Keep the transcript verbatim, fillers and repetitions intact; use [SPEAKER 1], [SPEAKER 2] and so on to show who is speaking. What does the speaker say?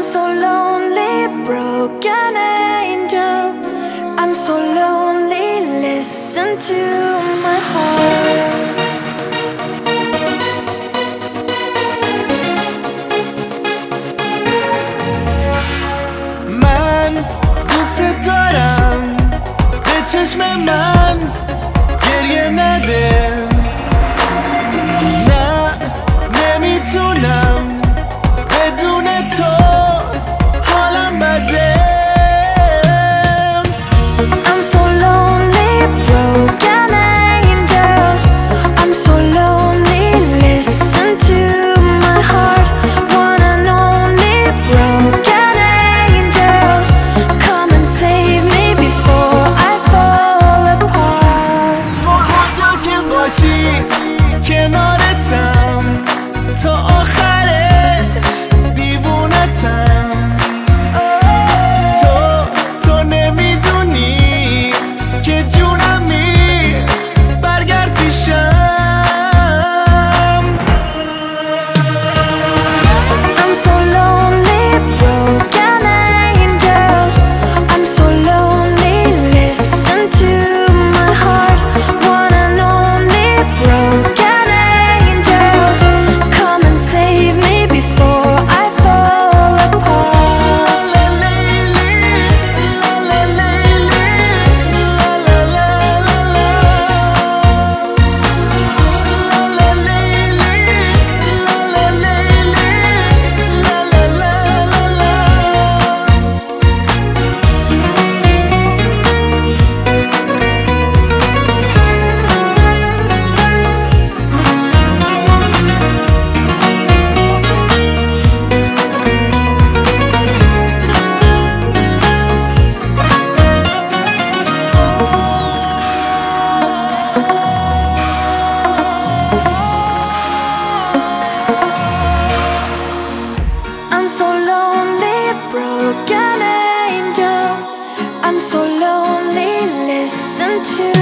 [SPEAKER 1] I'm so lonely, broken angel. I'm so lonely, listen to my heart.
[SPEAKER 2] من دوست دارم به چشم من گریه نده. نه نمیتونم بدون تو حالم بده.
[SPEAKER 1] I'm so lonely, broken angel. I'm so lonely, listen to my heart. One and only broken angel. Come and save me before I fall apart.
[SPEAKER 2] تو هر جا که باشی کنارتم تا آخرش دیوونتم. تو تو نمیدونی که جونمی برگرد پیشم.
[SPEAKER 1] I'm so lonely, broken angel. I'm so lonely, listen to my heart. One and only broken angel. Come and save me before I fall apart.
[SPEAKER 2] La la la la la la la la la. La la la la la la
[SPEAKER 1] I'm so lonely, broken angel. I'm so lonely, listen to